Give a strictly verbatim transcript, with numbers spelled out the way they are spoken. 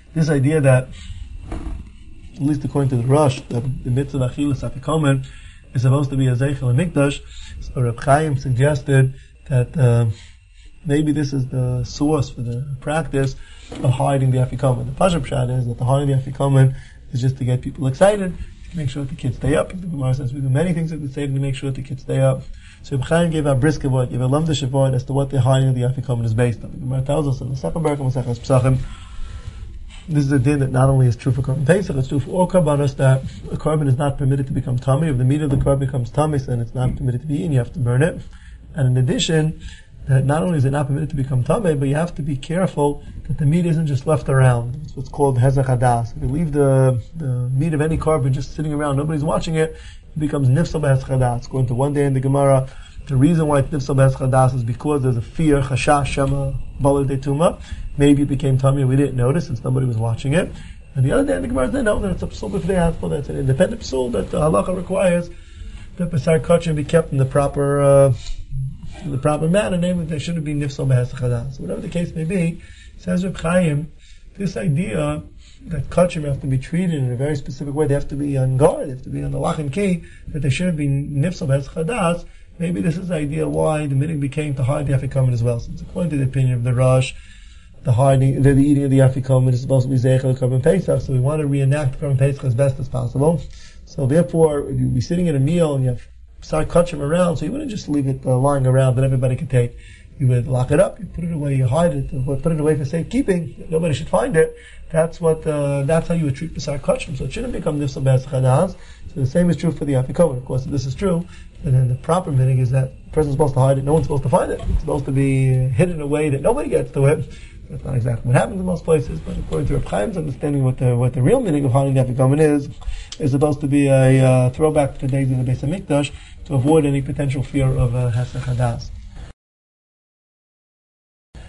this idea that, at least according to the Rosh, that the mitzvah of Achilas Afikomen is supposed to be a Zeichel and Mikdash, so Reb Chaim suggested that uh, maybe this is the source for the practice of hiding the Afikomen. The Pashup Pshat is that the hiding the Afikomen is just to get people excited, to make sure that the kids stay up. The Gemara says we do many things at the Seder to make sure that the kids stay up. So Reb Chaim gave a brisk avoid, gave a lamdish avoid as to what the hiding of the Afikomen is based on. The Gemara tells us in the second Barak and Masechas Pesachim, this is a din that not only is true for Korban Pesach, it's true for all Korbanos, that a Korban is not permitted to become tummy. If the meat of the Korban becomes tummy, then it's not permitted to be eaten, you have to burn it. And in addition, that not only is it not permitted to become tummy, but you have to be careful that the meat isn't just left around. It's what's called hezek hadas. If you leave the, the meat of any Korban just sitting around, nobody's watching it, it becomes nifsal b'hezek hadas. Going to one day in the Gemara, the reason why it's nifsal b'hezek hadas is because there's a fear, chashash, shema, bala de tuma. Maybe it became tummy and we didn't notice since nobody was watching it. And the other day in the Gemara said, no, that it's a psul b'fnei hatzma, that's an independent psul that the halacha requires that Basar Kachim be kept in the proper, uh, in the proper manner, namely they shouldn't be nifsal b'hezek hadas. So whatever the case may be, says Reb Chaim, this idea that Kachim have to be treated in a very specific way, they have to be on guard, they have to be on the lock and key, that they shouldn't be nifsal b'hezek hadas. Maybe this is the idea why the minhag became to hide the Afikomen as well. Since according to the opinion of the Rosh, the hiding, the, the eating of the Afikomen is supposed to be Zeichel Korban Pesach, so we want to reenact Korban Pesach as best as possible. So therefore, if you'd be sitting at a meal and you have B'sar Kachim around, so you wouldn't just leave it uh, lying around that everybody could take. You would lock it up, you put it away, you hide it, you put it away for safekeeping, nobody should find it. That's what, uh, that's how you would treat B'sar Kachim. So it shouldn't become nifsal b'hezek hadas. So the same is true for the Afikomen. Of course, if this is true, and then the proper minhag is that the person's supposed to hide it, no one's supposed to find it. It's supposed to be hidden in a way that nobody gets to it. That's not exactly what happens in most places, but according to Reb Chaim's understanding, what the what the real meaning of hiding the Afikomen is, is supposed to be a uh, throwback to the days of the Beis Hamikdash to avoid any potential fear of uh, hezek hadas.